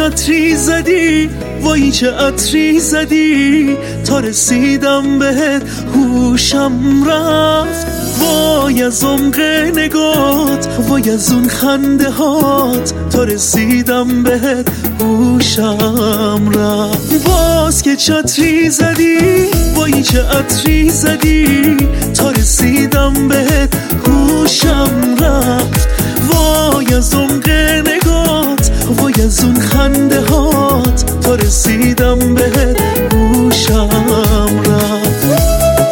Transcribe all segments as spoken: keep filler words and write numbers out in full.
عطری زدی، وای چه عطری زدی، تا رسیدم بهت هوشم رفت. وای از عمق نگات، وای از اون خنده هات، تا رسیدم بهت هوشم رفت. باز که چه عطری زدی، وای چه عطری زدی، تا رسیدم بهت هوشم رفت. وای از عمق نگات، وای از اون خنده هات، تا رسیدم بهت هوشم رفت.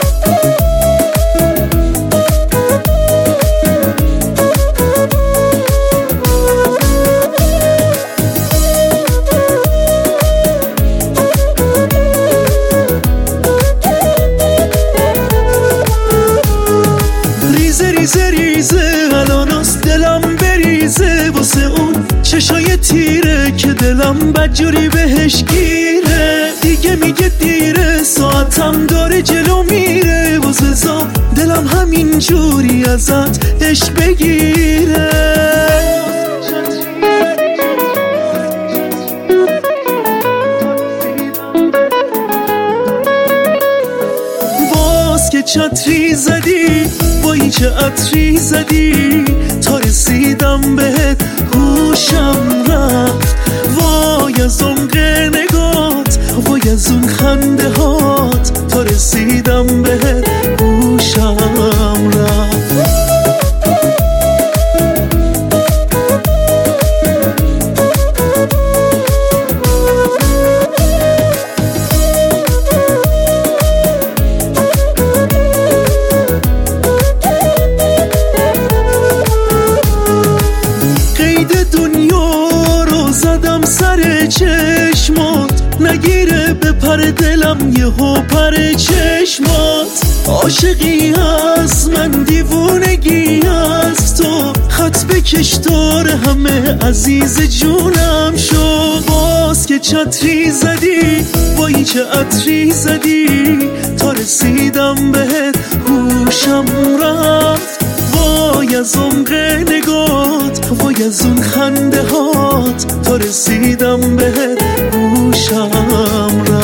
ریزه ریزه ریزه الاناست دلم بریزه، واسه اون چشای تیره که دلم بدجوری بهش گیره. دیگه میگه دیره، ساعتم داره جلو میره، واسه زا دلم همین جوری ازت عشق بگیره. باز که چه عطری زدی، وای چه عطری زدی، تا رسیدم بهت هوشم رفت. وای از عمق نگات، وای از اون خنده هات، تا رسیدم بهت هوشم رفت. دنیا رو زدم سر چشمات، نگیره به پر دلم یهو پر چشمات. عاشقی هست من دیوونگی هست، تو خط بکش دار همه عزیز جونم شو. باز که چه عطری زدی، وای چه عطری زدی، تا رسیدم بهت هوشم رفت. وای از عمق نگات، وای از اون خنده هات، تا رسیدم بهت هوشم رفت.